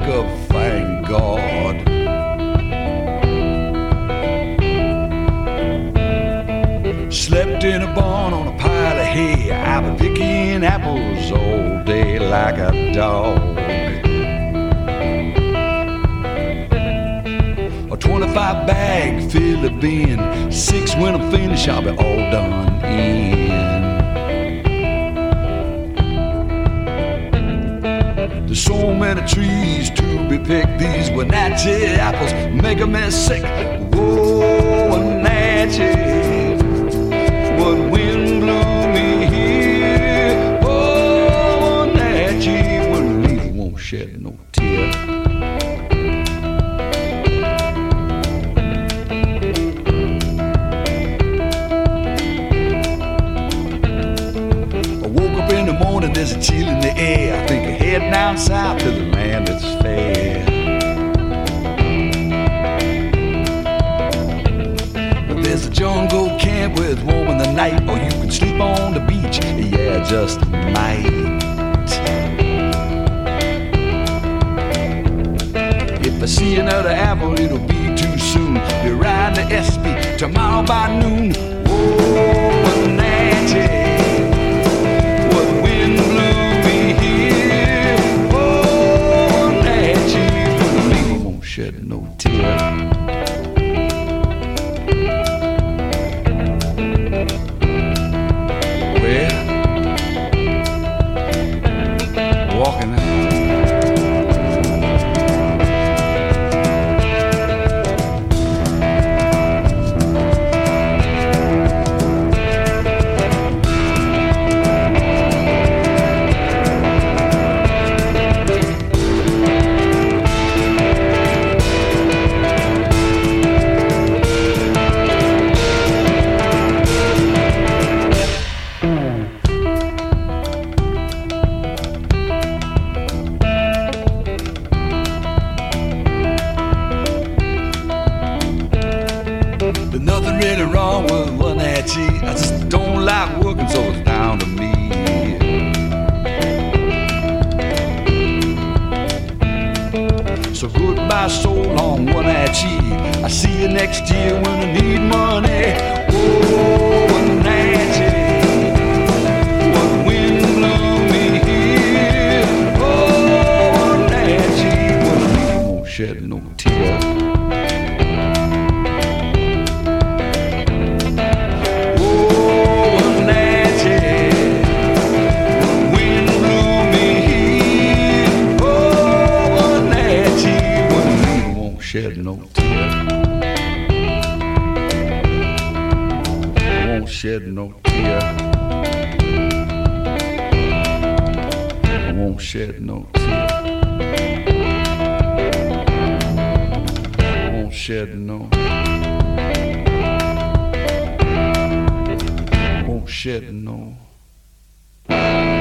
up, thank God. Slept in a barn on a pile of hay. I've been picking apples all day like a dog. A 25 bag fill the bin. 6 when I'm finished, I'll be all done in. There's so many trees to be picked. These Wenatchee apples make me sick. Whoa, Wenatchee, what wind blew me here? Oh, Wenatchee, when me won't shed no tear. I woke up in the morning, there's a chill in the air. I think I head down south to the land that's fair. There's a jungle camp where it's warm in the night, or you can sleep on the beach, yeah, just might. If I see another apple, it'll be too soon. Be riding the SB tomorrow by noon. Whoa, Wenatchee, what wind blew me here? Oh, Wenatchee, we won't shed no tear. Walking out. There's nothing really wrong with Wenatchee. I just don't like working, so it's down to me. So goodbye, so long, Wenatchee. I see you next year when I need money. Oh, Wenatchee, what wind blew me here? Oh, Wenatchee, when we won't shed no tear. Shed no tear. I won't shed no tear. I won't shed no tear. I won't shed no. I won't shed no.